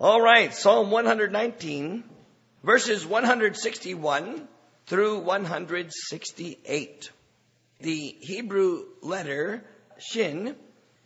All right, Psalm 119, verses 161 through 168. The Hebrew letter Shin,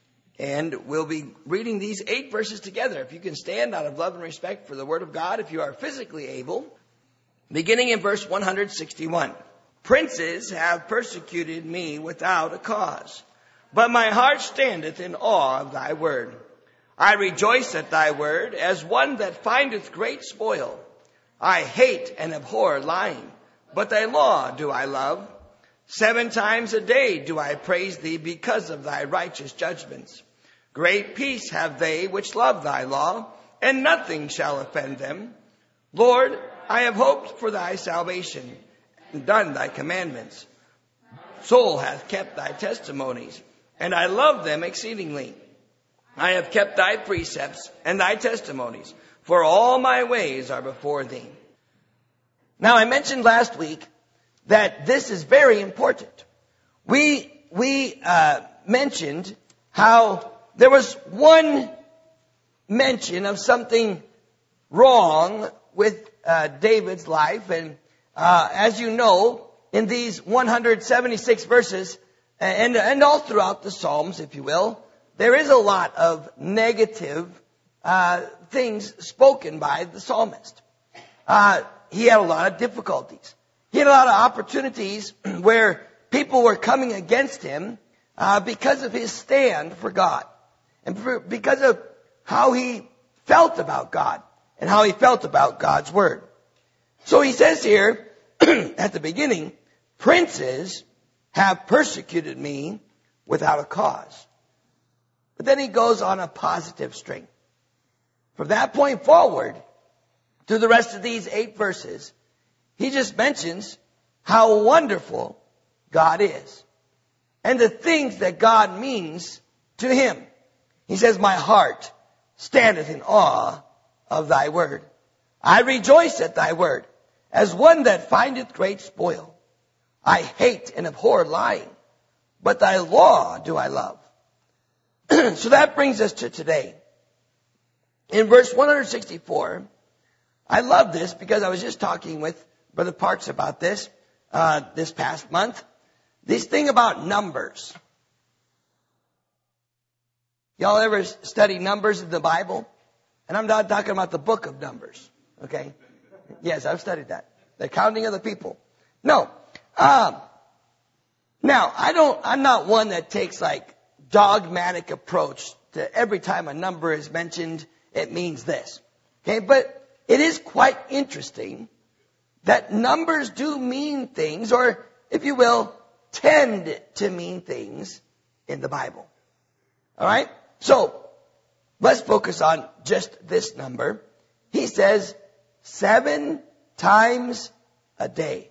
and we'll be reading these 8 verses together. If you can stand out of love and respect for the Word of God, if you are physically able. Beginning in verse 161. Princes have persecuted me without a cause, but my heart standeth in awe of thy word. I rejoice at thy word as one that findeth great spoil. I hate and abhor lying, but thy law do I love. 7 times a day do I praise thee because of thy righteous judgments. Great peace have they which love thy law, and nothing shall offend them. Lord, I have hoped for thy salvation, and done thy commandments. Soul hath kept thy testimonies, and I love them exceedingly. I have kept thy precepts and thy testimonies, for all my ways are before thee. Now, I mentioned last week that this is very important. We mentioned how there was one mention of something wrong with David's life, and as you know, in these 176 verses, and all throughout the Psalms, if you will, there is a lot of negative things spoken by the psalmist. He had a lot of difficulties. He had a lot of opportunities where people were coming against him because of his stand for God, and because of how he felt about God and how he felt about God's word. So he says here at the beginning, princes have persecuted me without a cause. But then he goes on a positive string. From that point forward, to the rest of these 8 verses, he just mentions how wonderful God is and the things that God means to him. He says, my heart standeth in awe of thy word. I rejoice at thy word as one that findeth great spoil. I hate and abhor lying, but thy law do I love. So that brings us to today. In verse 164, I love this because I was just talking with Brother Parks about this this past month. This thing about numbers. Y'all ever study numbers in the Bible? And I'm not talking about the book of Numbers. Okay? Yes, I've studied that. The counting of the people. No. Now, I'm not one that takes like dogmatic approach to every time a number is mentioned, it means this. Okay, but it is quite interesting that numbers do mean things, or if you will, tend to mean things in the Bible. All right? So, let's focus on just this number. He says 7 times a day.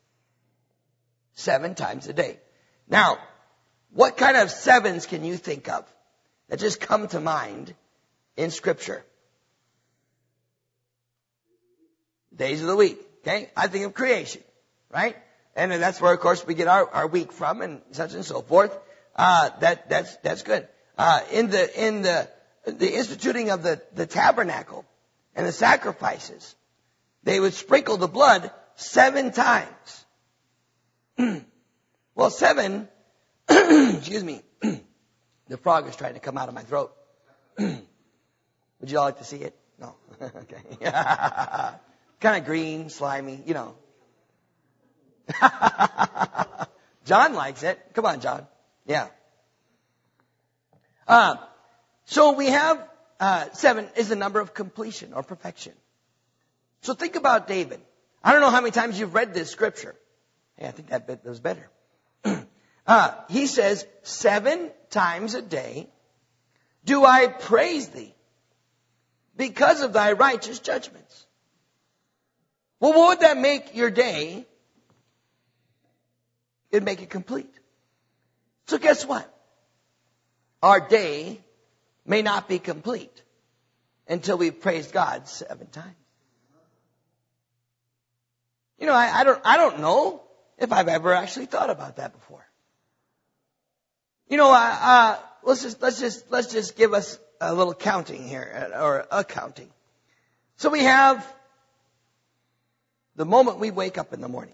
7 times a day. Now, what kind of 7s can you think of that just come to mind in Scripture? Days of the week. Okay? I think of creation. Right? And that's where, of course, we get our week from and such and so forth. That's good. In the instituting of the tabernacle and the sacrifices, they would sprinkle the blood 7 times. Well, 7, excuse me, the frog is trying to come out of my throat. Would you all like to see it? No. Okay. Kind of green, slimy, you know. John likes it. Come on, John. Yeah. So we have 7 is the number of completion or perfection. So think about David. I don't know how many times you've read this scripture. Hey, I think that bit was better. He says, 7 times a day do I praise thee because of thy righteous judgments. Well, what would that make your day? It'd make it complete. So guess what? Our day may not be complete until we've praised God 7 times. You know, I don't know if I've ever actually thought about that before. You know, let's just give us a little counting here, or a counting. So we have the moment we wake up in the morning.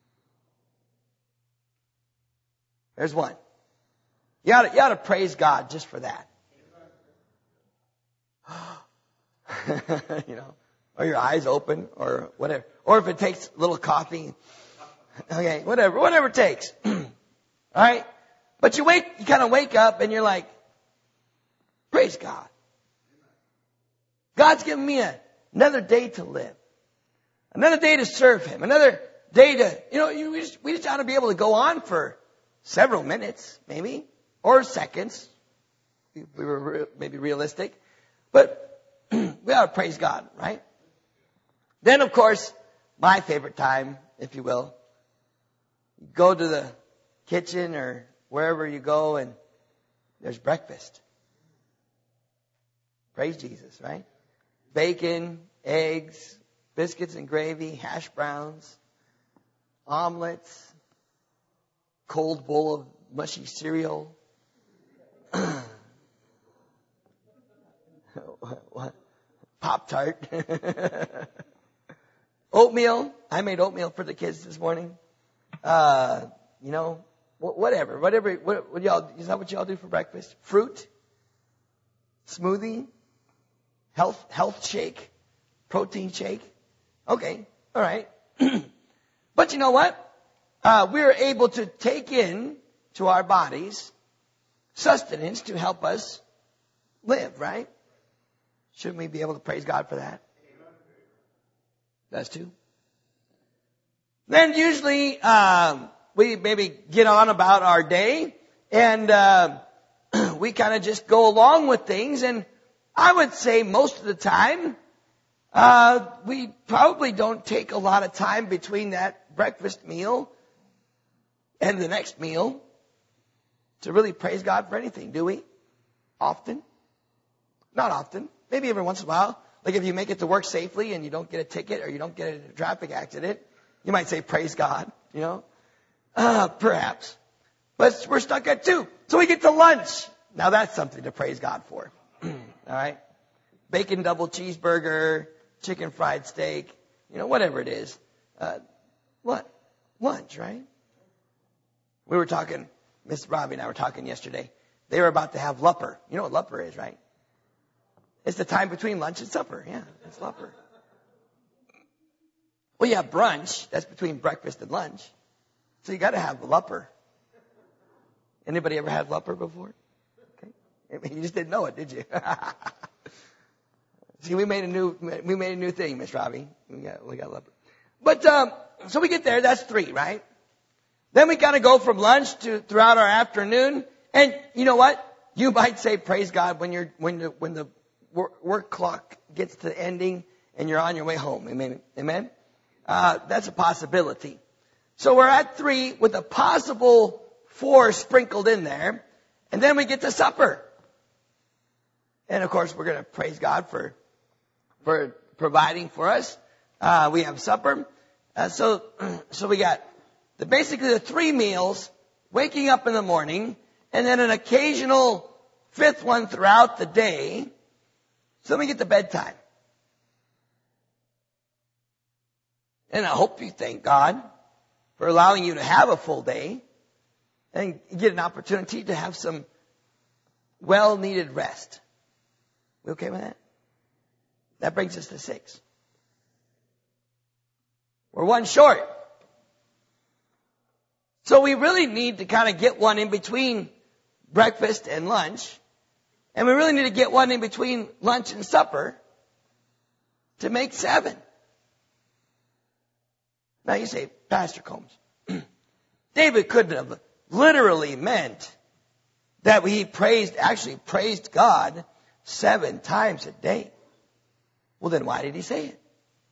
There's one. You ought to praise God just for that. You know, or your eyes open or whatever. Or if it takes a little coffee. Okay, whatever it takes. All right? But you kind of wake up and you're like, praise God. God's given me another day to live. Another day to serve Him. Another day to, we just ought to be able to go on for several minutes, maybe, or seconds. We were maybe realistic. But we ought to praise God, right? Then, of course, my favorite time, if you will, you go to the kitchen or wherever you go and there's breakfast. Praise Jesus, right? Bacon, eggs, biscuits and gravy, hash browns, omelets, cold bowl of mushy cereal. What? Pop-Tart. Oatmeal. I made oatmeal for the kids this morning. Whatever. What y'all, is that what y'all do for breakfast? Fruit? Smoothie? Health shake? Protein shake? Okay. All right. But you know what? We're able to take in to our bodies sustenance to help us live, right? Shouldn't we be able to praise God for that? That's two. Then usually we maybe get on about our day and we kind of just go along with things. And I would say most of the time we probably don't take a lot of time between that breakfast meal and the next meal to really praise God for anything, do we? Often? Not often. Maybe every once in a while. Like if you make it to work safely and you don't get a ticket or you don't get in a traffic accident, you might say, praise God, perhaps. But we're stuck at 2. So we get to lunch. Now that's something to praise God for. All right? Bacon double cheeseburger, chicken fried steak, whatever it is. What? Lunch, right? We were talking, Miss Robbie and I were talking yesterday. They were about to have Lupper. You know what Lupper is, right? It's the time between lunch and supper. Yeah, it's Lupper. Well, you have brunch. That's between breakfast and lunch. So you got to have Lupper. Anybody ever had Lupper before? Okay. You just didn't know it, did you? See, we made a new thing, Miss Robbie. We got Lupper. But so we get there. That's 3, right? Then we kind of go from lunch to throughout our afternoon. And you know what? You might say praise God when the work clock gets to the ending and you're on your way home. Amen? That's a possibility. So we're at 3 with a possible 4 sprinkled in there. And then we get to supper. And of course, we're going to praise God for providing for us. We have supper. So we got basically the 3 meals, waking up in the morning, and then an occasional 5th one throughout the day. So then we get to bedtime. And I hope you thank God for allowing you to have a full day and get an opportunity to have some well-needed rest. We okay with that? That brings us to 6. We're 1 short. So we really need to kind of get one in between breakfast and lunch. And we really need to get one in between lunch and supper to make 7. Now you say, Pastor Combs, David couldn't have literally meant that he actually praised God 7 times a day. Well, then why did he say it?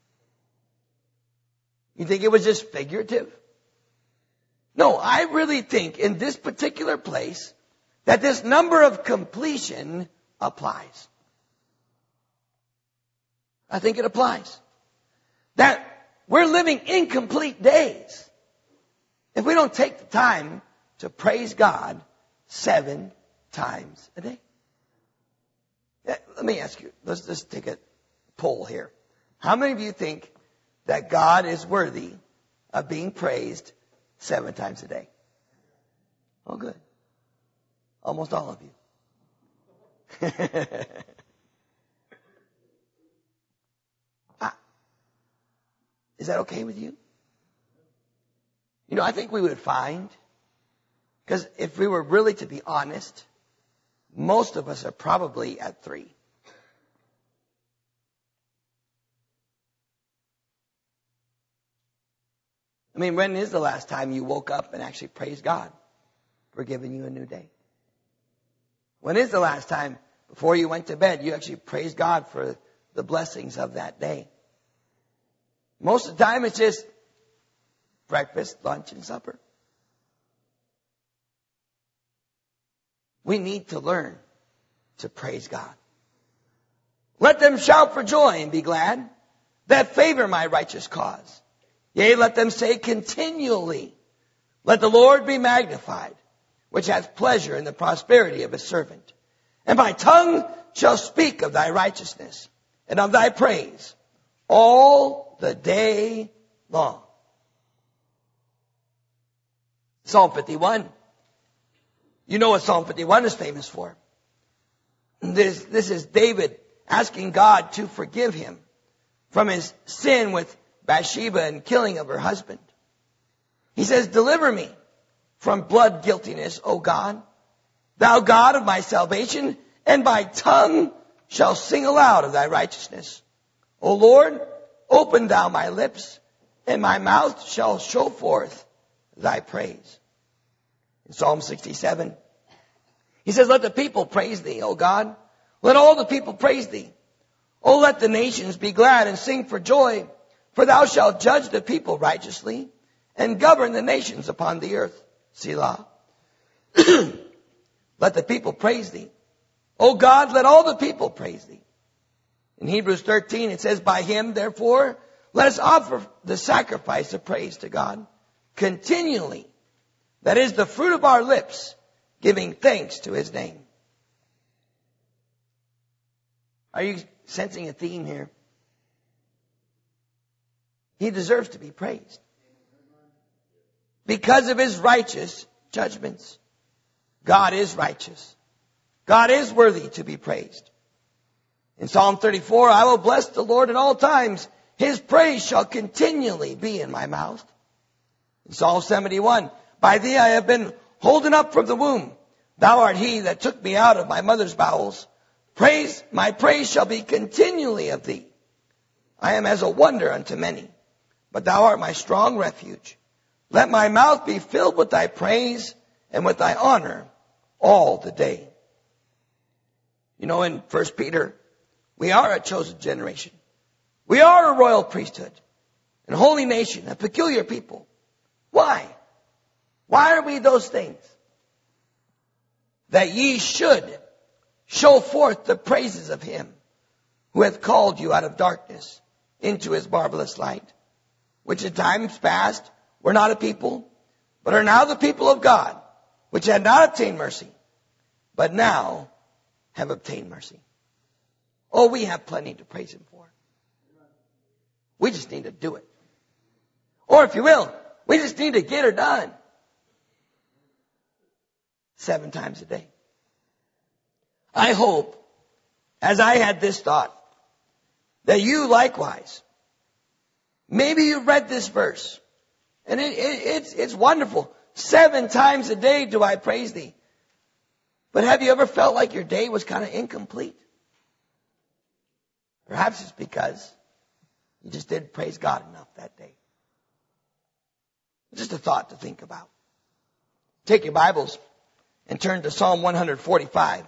You think it was just figurative? No, I really think in this particular place that this number of completion applies. I think it applies. That we're living incomplete days if we don't take the time to praise God 7 times a day. Let me ask you, let's just take a poll here. How many of you think that God is worthy of being praised 7 times a day? Oh, good. Almost all of you. Is that okay with you? You know, I think we would find, because if we were really to be honest, most of us are probably at 3. I mean, when is the last time you woke up and actually praised God for giving you a new day? When is the last time before you went to bed you actually praised God for the blessings of that day? Most of the time it's just breakfast, lunch, and supper. We need to learn to praise God. Let them shout for joy and be glad that favor my righteous cause. Yea, let them say continually, let the Lord be magnified, which hath pleasure in the prosperity of his servant. And my tongue shall speak of thy righteousness and of thy praise all the day long. Psalm 51. You know what Psalm 51 is famous for. This is David asking God to forgive him from his sin with Bathsheba and killing of her husband. He says, deliver me from blood guiltiness, O God, thou God of my salvation, and my tongue shall sing aloud of thy righteousness. O Lord, open thou my lips, and my mouth shall show forth thy praise. In Psalm 67, he says, let the people praise thee, O God. Let all the people praise thee. O let the nations be glad and sing for joy. For thou shalt judge the people righteously and govern the nations upon the earth. Selah. Let the people praise thee. O God, let all the people praise thee. In Hebrews 13, it says, by him, therefore, let us offer the sacrifice of praise to God continually. That is the fruit of our lips, giving thanks to his name. Are you sensing a theme here? He deserves to be praised because of his righteous judgments. God is righteous. God is worthy to be praised. In Psalm 34, I will bless the Lord at all times. His praise shall continually be in my mouth. In Psalm 71, by thee I have been holden up from the womb. Thou art he that took me out of my mother's bowels. My praise shall be continually of thee. I am as a wonder unto many, but thou art my strong refuge. Let my mouth be filled with thy praise and with thy honor all the day. You know, in 1 Peter, we are a chosen generation. We are a royal priesthood, a holy nation, a peculiar people. Why? Why are we those things? That ye should show forth the praises of him who hath called you out of darkness into his marvelous light, which in times past were not a people, but are now the people of God, which had not obtained mercy, but now have obtained mercy. Oh, we have plenty to praise him for. We just need to do it. Or if you will, we just need to get her done. 7 times a day. I hope, as I had this thought, that you likewise, maybe you read this verse, and it's wonderful. 7 times a day do I praise thee. But have you ever felt like your day was kind of incomplete? Perhaps it's because you just didn't praise God enough that day. Just a thought to think about. Take your Bibles and turn to Psalm 145.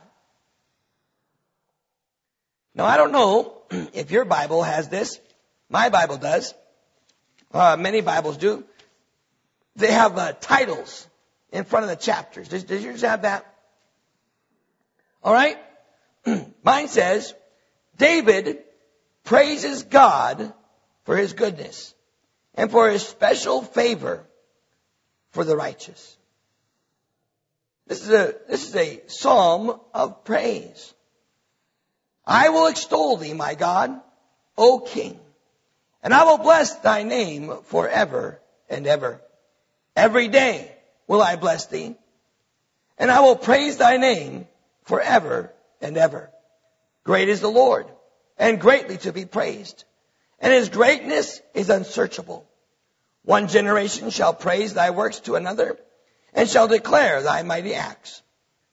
Now, I don't know if your Bible has this. My Bible does. Many Bibles do. They have titles in front of the chapters. Does yours have that? All right. Mine says, David praises God for his goodness and for his favor for the righteous. This is a psalm of praise. I will extol thee, my God, O King. And I will bless thy name forever and ever. Every day will I bless thee, and I will praise thy name forever and ever. Great is the Lord, and greatly to be praised, and his greatness is unsearchable. One generation shall praise thy works to another, and shall declare thy mighty acts.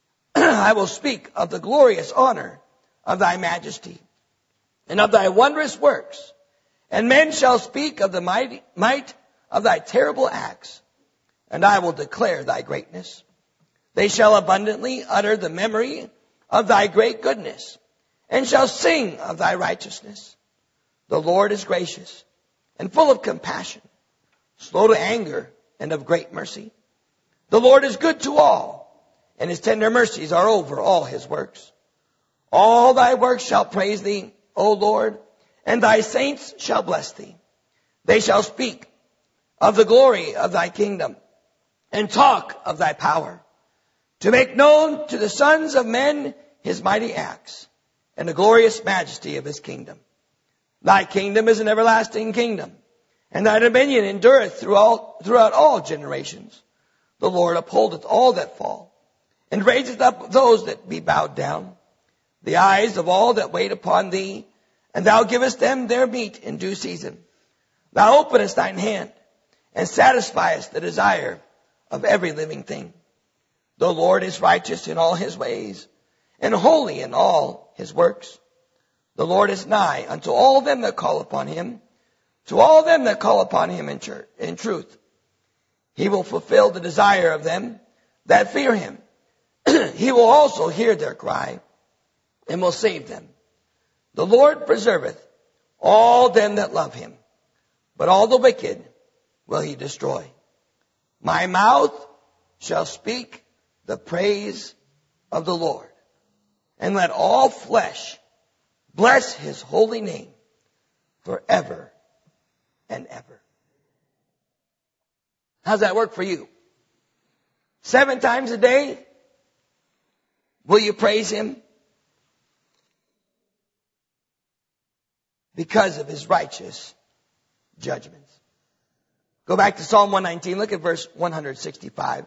I will speak of the glorious honor of thy majesty, and of thy wondrous works. And men shall speak of the might of thy terrible acts, and I will declare thy greatness. They shall abundantly utter the memory of thy great goodness, and shall sing of thy righteousness. The Lord is gracious and full of compassion, slow to anger, and of great mercy. The Lord is good to all, and his tender mercies are over all his works. All thy works shall praise thee, O Lord, and thy saints shall bless thee. They shall speak of the glory of thy kingdom, and talk of thy power, to make known to the sons of men his mighty acts, and the glorious majesty of his kingdom. Thy kingdom is an everlasting kingdom, and thy dominion endureth throughout all generations. The Lord upholdeth all that fall, and raiseth up those that be bowed down. The eyes of all that wait upon thee, and thou givest them their meat in due season. Thou openest thine hand, and satisfiest the desire of every living thing. The Lord is righteous in all his ways, and holy in all his works. The Lord is nigh unto all them that call upon him, to all them that call upon him in truth. He will fulfill the desire of them that fear him. He will also hear their cry, and will save them. The Lord preserveth all them that love him, but all the wicked will he destroy. My mouth shall speak the praise of the Lord, and let all flesh bless his holy name forever and ever. How's that work for you? 7 times a day? Will you praise him? Because of his righteous judgments. Go back to Psalm 119. Look at verse 165.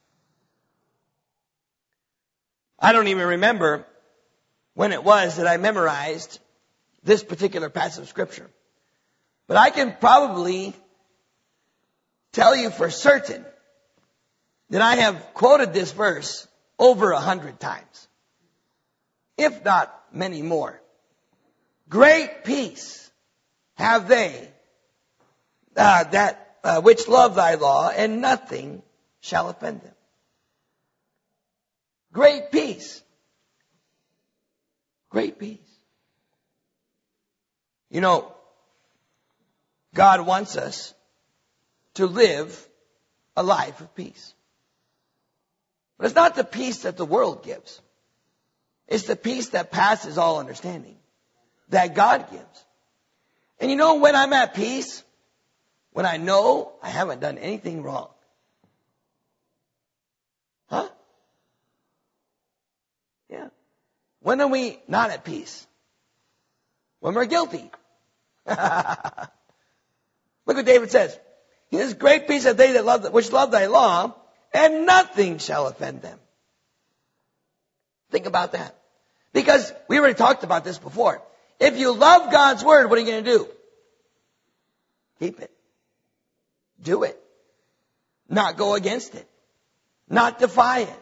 I don't even remember when it was that I memorized this particular passage of Scripture. But I can probably tell you for certain that I have quoted this verse over 100 times, if not many more. Great peace have they which love thy law, and nothing shall offend them. Great peace. Great peace. You know, God wants us to live a life of peace. But it's not the peace that the world gives. It's the peace that passes all understanding, that God gives. And you know when I'm at peace? When I know I haven't done anything wrong. Huh? Yeah. When are we not at peace? When we're guilty. Look what David says. He says, great peace have they which love thy law, and nothing shall offend them. Think about that. Because we already talked about this before. If you love God's word, what are you going to do? Keep it. Do it. Not go against it. Not defy it.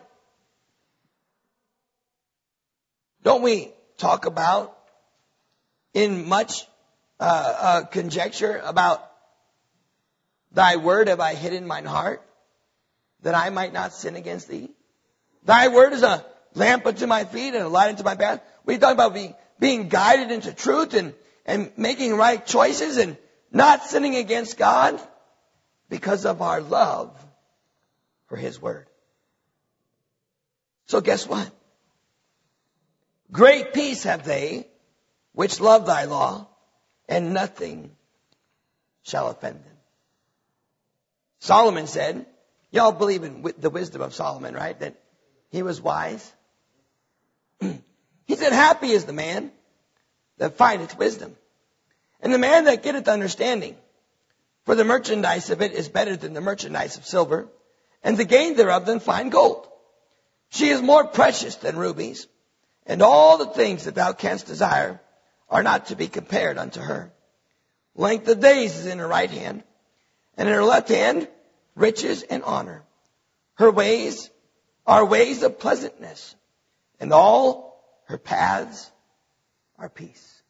Don't we talk about in much conjecture about thy word have I hid in mine heart, that I might not sin against thee? Thy word is a lamp unto my feet and a light unto my path. We talk about being guided into truth and making right choices and not sinning against God because of our love for his word. So guess what? Great peace have they which love thy law, and nothing shall offend them. Solomon said, y'all believe in the wisdom of Solomon, right? That he was wise. He said, happy is the man that findeth wisdom, And the man that getteth understanding, for the merchandise of it is better than the merchandise of silver, and the gain thereof than fine gold. She is more precious than rubies, and all the things that thou canst desire are not to be compared unto her. Length of days is in her right hand, and in her left hand riches and honor. Her ways are ways of pleasantness, and all her paths are peace.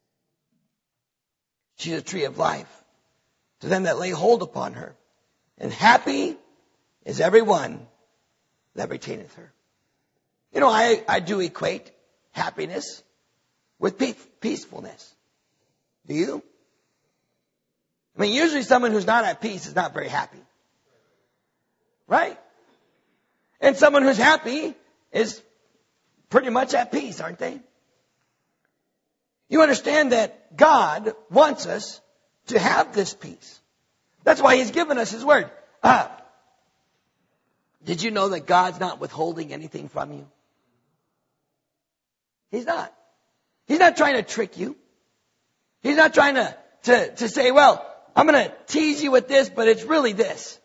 She is a tree of life to them that lay hold upon her, and happy is every one that retaineth her. You know, I do equate happiness with peacefulness. Do you? I mean, usually someone who's not at peace is not very happy. Right? And someone who's happy is pretty much at peace, aren't they? You understand that God wants us to have this peace. That's why He's given us His Word. Did you know that God's not withholding anything from you? He's not. He's not trying to trick you. He's not trying to say, well, I'm going to tease you with this, but it's really this.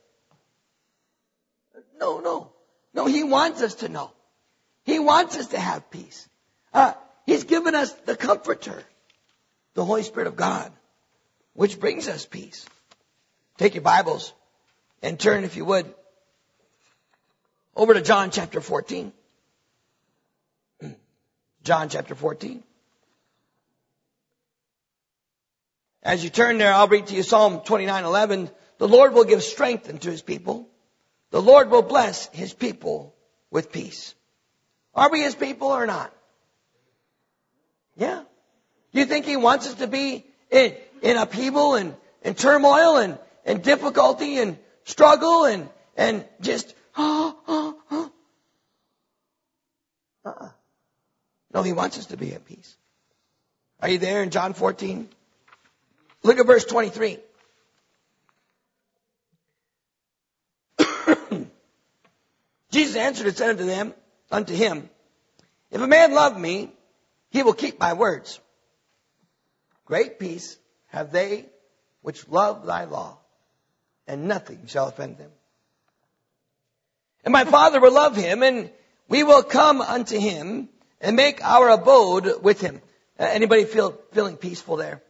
No. He wants us to know. He wants us to have peace. He's given us the Comforter, the Holy Spirit of God, which brings us peace. Take your Bibles and turn, if you would, over to John chapter 14. John chapter 14. As you turn there, I'll read to you Psalm 29:11. The Lord will give strength unto His people. The Lord will bless His people with peace. Are we His people or not? Yeah. Do you think He wants us to be in upheaval and turmoil and difficulty and struggle and just, No, He wants us to be at peace. Are you there in John 14? Look at verse 23. Jesus answered and said unto him, if a man love me, he will keep my words. Great peace have they which love thy law, and nothing shall offend them. And my Father will love him, and we will come unto him and make our abode with him. Anybody feeling peaceful there?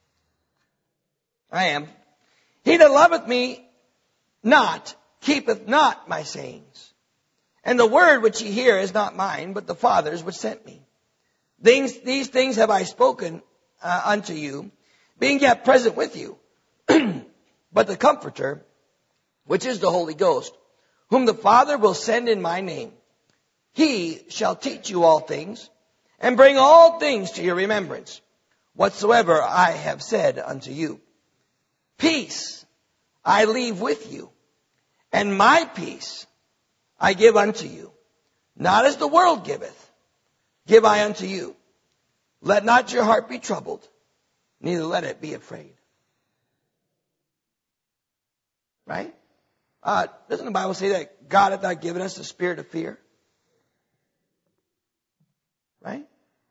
I am. He that loveth me not keepeth not my sayings. And the word which ye hear is not mine, but the Father's which sent me. These things have I spoken unto you, being yet present with you. But the Comforter, which is the Holy Ghost, whom the Father will send in my name, He shall teach you all things, and bring all things to your remembrance, whatsoever I have said unto you. Peace I leave with you, and my peace I give unto you. Not as the world giveth, give I unto you. Let not your heart be troubled, neither let it be afraid. Right? Doesn't the Bible say that God hath not given us the spirit of fear? Right?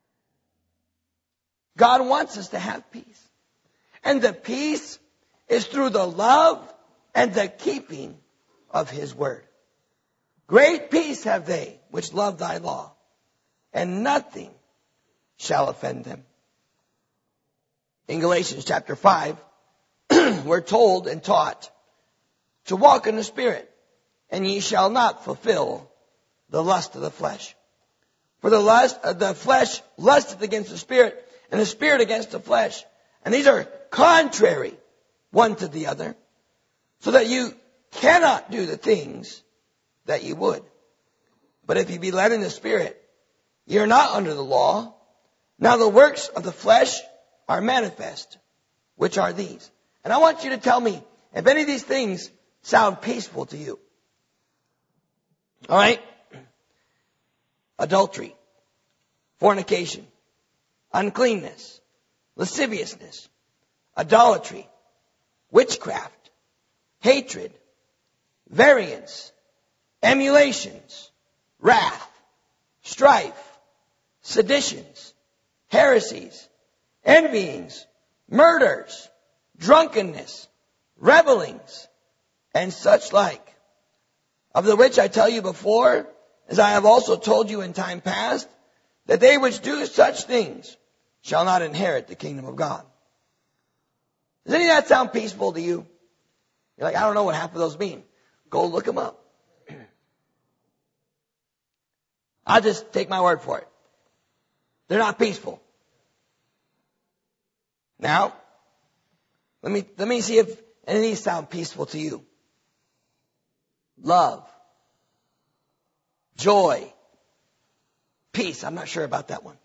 God wants us to have peace. And the peace is through the love and the keeping of His word. Great peace have they which love thy law, and nothing shall offend them. In Galatians chapter 5, we're told and taught to walk in the Spirit, and ye shall not fulfill the lust of the flesh. For the flesh lusteth against the Spirit, and the Spirit against the flesh. And these are contrary one to the other, so that you cannot do the things that you would. But if you be led in the Spirit, ye are not under the law. Now the works of the flesh are manifest, which are these. And I want you to tell me if any of these things sound peaceful to you. All right? Adultery, fornication, uncleanness, lasciviousness, idolatry, witchcraft, hatred, variance, emulations, wrath, strife, seditions, heresies, envyings, murders, drunkenness, revelings, and such like, of the which I tell you before, as I have also told you in time past, that they which do such things shall not inherit the kingdom of God. Does any of that sound peaceful to you? You're like, I don't know what half of those mean. Go look them up. I'll just take my word for it. They're not peaceful. Now, let me see if any of these sound peaceful to you. Love, joy, peace. I'm not sure about that one.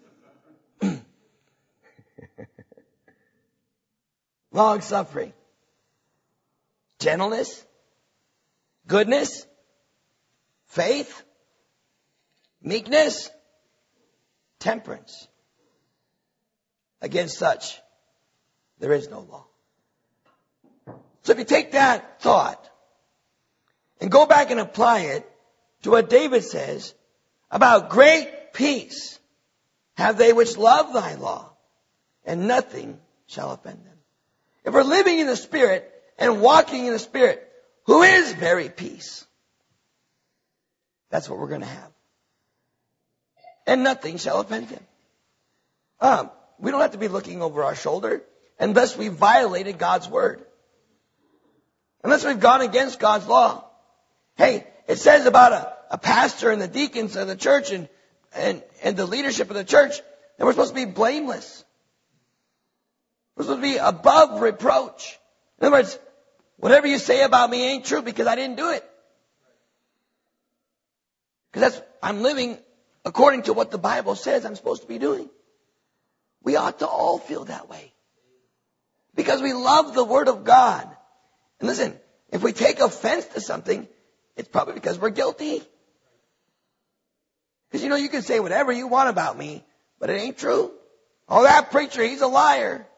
Long suffering, gentleness, goodness, faith, meekness, temperance. Against such, there is no law. So if you take that thought and go back and apply it to what David says about great peace have they which love thy law, and nothing shall offend them. If we're living in the Spirit and walking in the Spirit, who is very peace, that's what we're going to have. And nothing shall offend them. We don't have to be looking over our shoulder unless we violated God's word. Unless we've gone against God's law. Hey, it says about a pastor and the deacons of the church and the leadership of the church that we're supposed to be blameless. We're supposed to be above reproach. In other words, whatever you say about me ain't true because I didn't do it. Because I'm living according to what the Bible says I'm supposed to be doing. We ought to all feel that way. Because we love the Word of God. And listen, if we take offense to something, it's probably because we're guilty. Because you can say whatever you want about me, but it ain't true. Oh, that preacher, he's a liar.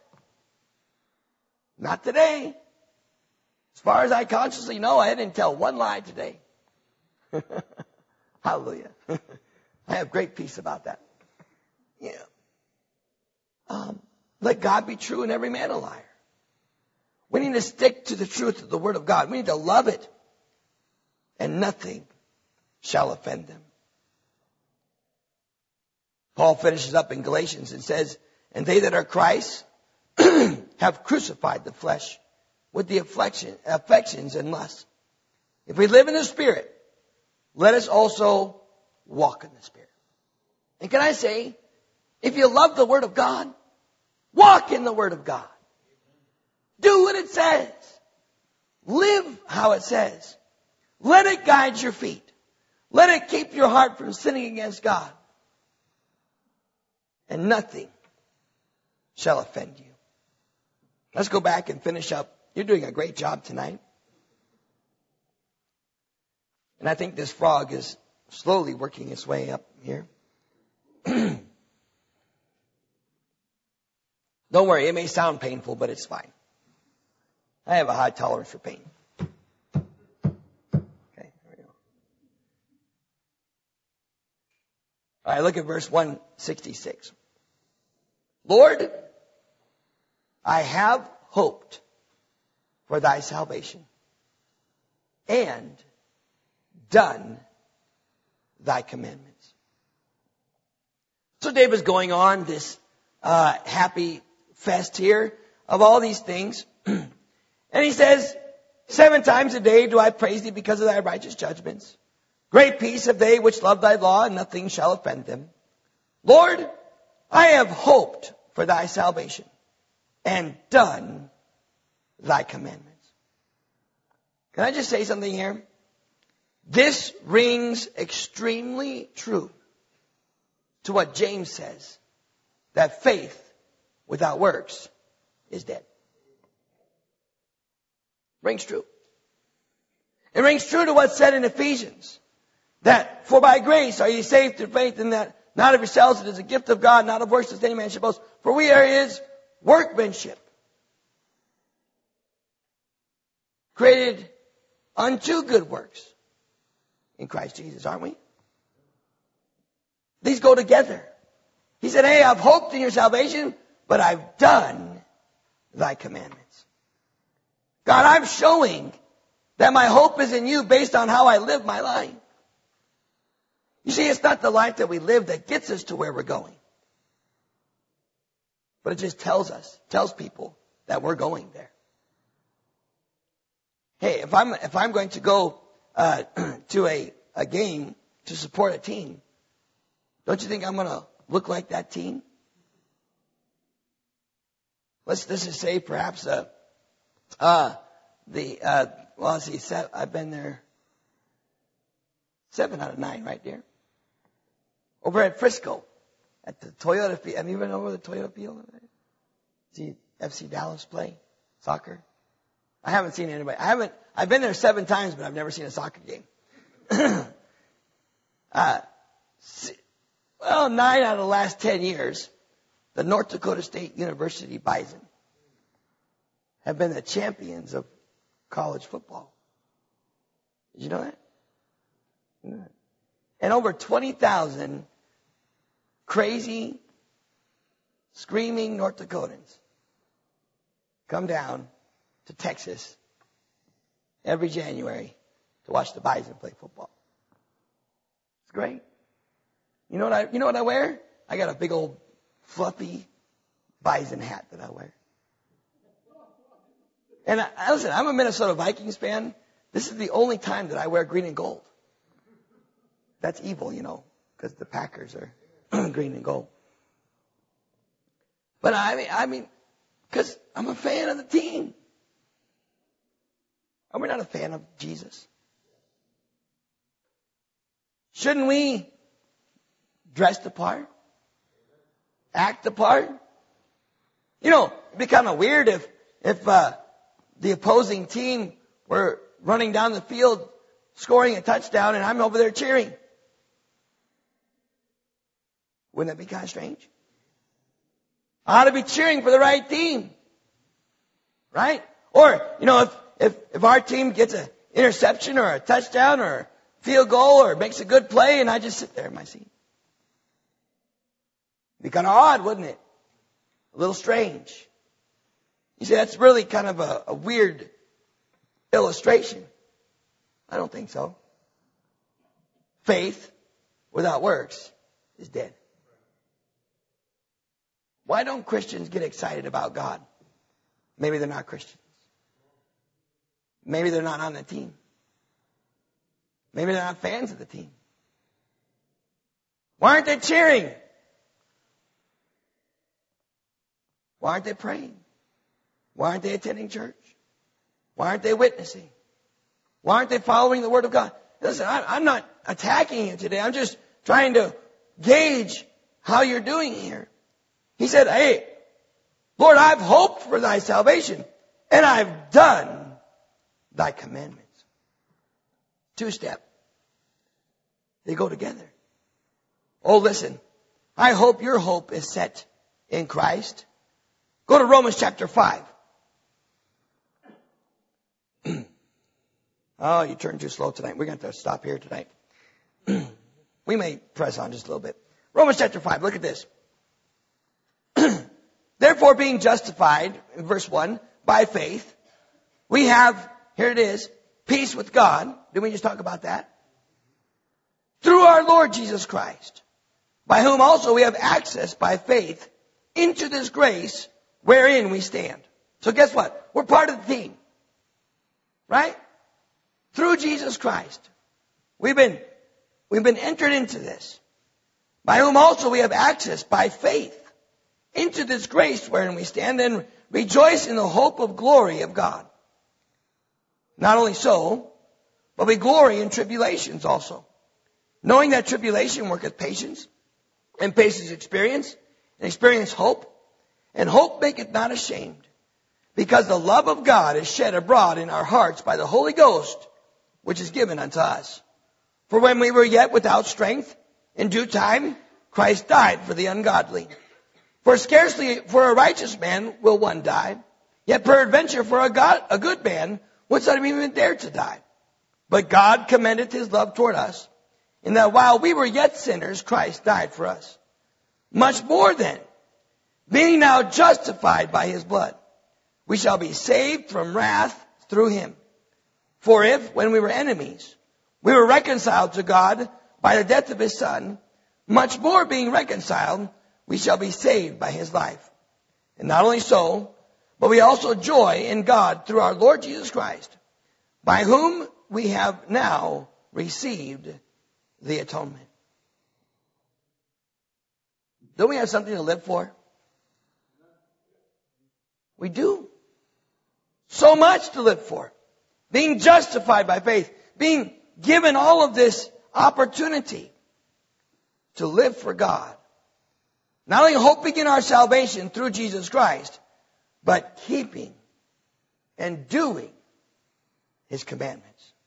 Not today. As far as I consciously know, I didn't tell one lie today. Hallelujah. I have great peace about that. Yeah. Let God be true and every man a liar. We need to stick to the truth of the Word of God. We need to love it. And nothing shall offend them. Paul finishes up in Galatians and says, and they that are Christ have crucified the flesh with the affections and lusts. If we live in the Spirit, let us also walk in the Spirit. And can I say, if you love the Word of God, walk in the Word of God. Do what it says. Live how it says. Let it guide your feet. Let it keep your heart from sinning against God. And nothing shall offend you. Let's go back and finish up. You're doing a great job tonight. And I think this frog is slowly working its way up here. Don't worry, it may sound painful, but it's fine. I have a high tolerance for pain. Okay, there we go. All right, look at verse 166. Lord, I have hoped for thy salvation and done thy commandments. So David's going on this happy fest here of all these things. And he says, 7 times a day do I praise thee because of thy righteous judgments. Great peace have they which love thy law, and nothing shall offend them. Lord, I have hoped for thy salvation and done thy commandments. Can I just say something here? This rings extremely true to what James says, that faith without works is dead. Rings true. It rings true to what's said in Ephesians, that for by grace are ye saved through faith, and that not of yourselves, it is a gift of God, not of works, that any man should boast. For we are his workmanship, created unto good works in Christ Jesus, aren't we? These go together. He said, hey, I've hoped in your salvation, but I've done thy commandments. God, I'm showing that my hope is in you based on how I live my life. You see, it's not the life that we live that gets us to where we're going. But it just tells people that we're going there. Hey, if I'm going to go to a game to support a team, don't you think I'm going to look like that team? Let's just say perhaps I've been there 7 out of 9 right there. Over at Frisco, at the Toyota Field. Have you been over the Toyota Field over there? See FC Dallas play soccer? I haven't seen anybody. I've been there 7 times, but I've never seen a soccer game. 9 out of the last 10 years, the North Dakota State University Bison have been the champions of college football. Did you know that? Yeah. And over 20,000 crazy, screaming North Dakotans come down to Texas every January to watch the Bison play football. It's great. You know what I wear? I got a big old fluffy Bison hat that I wear. And listen, I'm a Minnesota Vikings fan. This is the only time that I wear green and gold. That's evil, because the Packers are green and gold. But I mean, because I'm a fan of the team. Are we not a fan of Jesus? Shouldn't we dress the part? Act the part? It'd be kind of weird if the opposing team were running down the field, scoring a touchdown, and I'm over there cheering. Wouldn't that be kind of strange? I ought to be cheering for the right team. Right? Or, if our team gets an interception or a touchdown or a field goal or makes a good play and I just sit there in my seat. It'd be kind of odd, wouldn't it? A little strange. You see, that's really kind of a weird illustration. I don't think so. Faith without works is dead. Why don't Christians get excited about God? Maybe they're not Christians. Maybe they're not on the team. Maybe they're not fans of the team. Why aren't they cheering? Why aren't they praying? Why aren't they attending church? Why aren't they witnessing? Why aren't they following the Word of God? Listen, I'm not attacking you today. I'm just trying to gauge how you're doing here. He said, hey, Lord, I've hoped for thy salvation, and I've done thy commandments. 2-step. They go together. Oh, listen, I hope your hope is set in Christ. Go to Romans chapter 5. Oh, you turned too slow tonight. We're going to have to stop here tonight. We may press on just a little bit. Romans chapter 5, look at this. Therefore, being justified, in verse 1, by faith, we have, here it is, peace with God. Didn't we just talk about that? Through our Lord Jesus Christ, by whom also we have access by faith into this grace wherein we stand. So guess what? We're part of the team. Right? Through Jesus Christ. We've been entered into this. By whom also we have access by faith into this grace wherein we stand and rejoice in the hope of glory of God. Not only so, but we glory in tribulations also, knowing that tribulation worketh patience, and patience experience, and experience hope, and hope maketh not ashamed, because the love of God is shed abroad in our hearts by the Holy Ghost, which is given unto us. For when we were yet without strength, in due time Christ died for the ungodly. For scarcely for a righteous man will one die, yet peradventure for a good man would some even dare to die. But God commendeth his love toward us, in that while we were yet sinners, Christ died for us. Much more then, being now justified by his blood, we shall be saved from wrath through him. For if, when we were enemies, we were reconciled to God by the death of his Son, much more being reconciled, we shall be saved by his life. And not only so, but we also joy in God through our Lord Jesus Christ, by whom we have now received the atonement. Don't we have something to live for? We do. So much to live for. Being justified by faith. Being given all of this opportunity to live for God. Not only hoping in our salvation through Jesus Christ, but keeping and doing his commandments.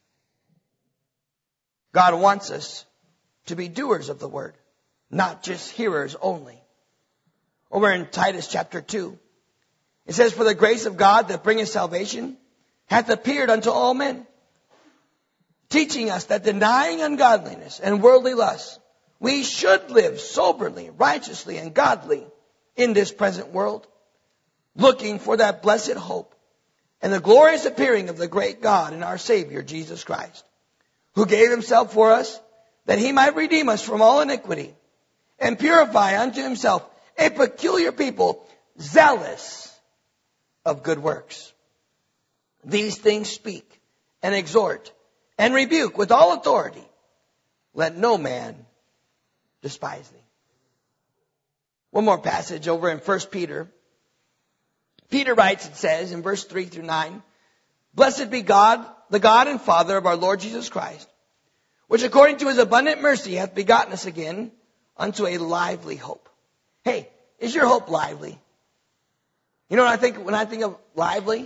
God wants us to be doers of the word, not just hearers only. Over in Titus chapter 2, it says, for the grace of God that bringeth salvation hath appeared unto all men, teaching us that denying ungodliness and worldly lusts, we should live soberly, righteously, and godly in this present world, looking for that blessed hope and the glorious appearing of the great God and our Savior, Jesus Christ, who gave himself for us, that he might redeem us from all iniquity and purify unto himself a peculiar people, zealous of good works. These things speak and exhort and rebuke with all authority. Let no man despise thee. One more passage over in 1 Peter. Peter writes, it says in verse 3 through 9, blessed be God, the God and Father of our Lord Jesus Christ, which according to his abundant mercy hath begotten us again unto a lively hope. Hey, is your hope lively? You know what I think when I think of lively?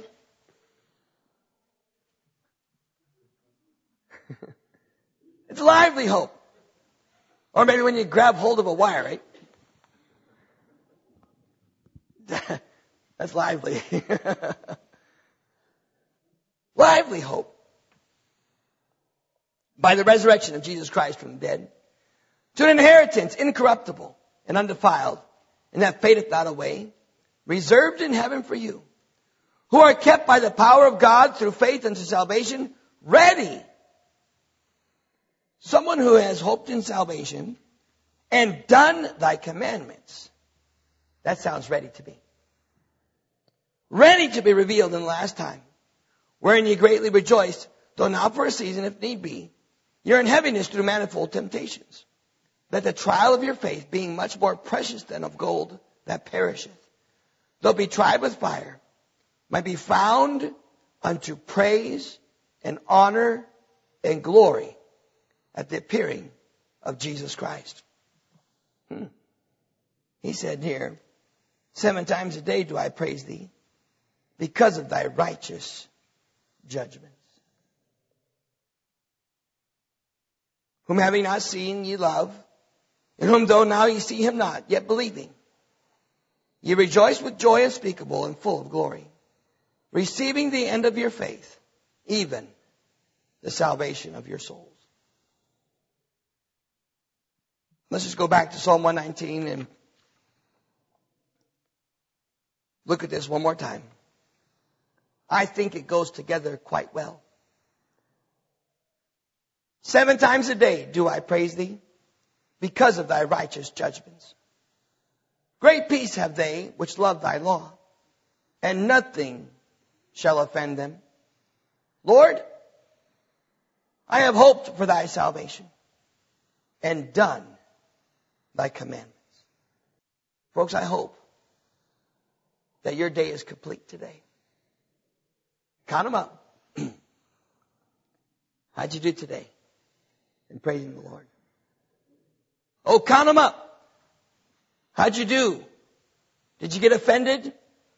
It's lively hope. Or maybe when you grab hold of a wire, right? That's lively. Lively hope. By the resurrection of Jesus Christ from the dead, to an inheritance incorruptible and undefiled, and that fadeth not away, reserved in heaven for you, who are kept by the power of God through faith unto salvation, ready. Someone who has hoped in salvation and done thy commandments. That sounds ready to be. Ready to be revealed in the last time, wherein ye greatly rejoiced, though now for a season, if need be, you're in heaviness through manifold temptations, that the trial of your faith, being much more precious than of gold that perisheth, though be tried with fire, might be found unto praise and honor and glory at the appearing of Jesus Christ. He said here, 7 times a day do I praise thee, because of thy righteous judgments. Whom having not seen ye love, in whom though now ye see him not, yet believing, ye rejoice with joy unspeakable and full of glory, receiving the end of your faith, even the salvation of your souls. Let's just go back to Psalm 119 and look at this one more time. I think it goes together quite well. 7 times a day do I praise thee, because of thy righteous judgments. Great peace have they which love thy law, and nothing shall offend them. Lord, I have hoped for thy salvation, and done thy commandments. Folks, I hope that your day is complete today. Count them up. How'd you do today in praising the Lord? Oh, count them up. How'd you do? Did you get offended?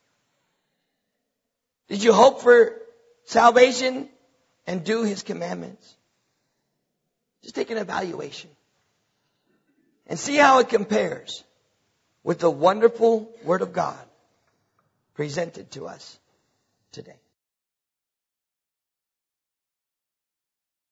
Did you hope for salvation and do his commandments? Just take an evaluation and see how it compares with the wonderful Word of God presented to us today.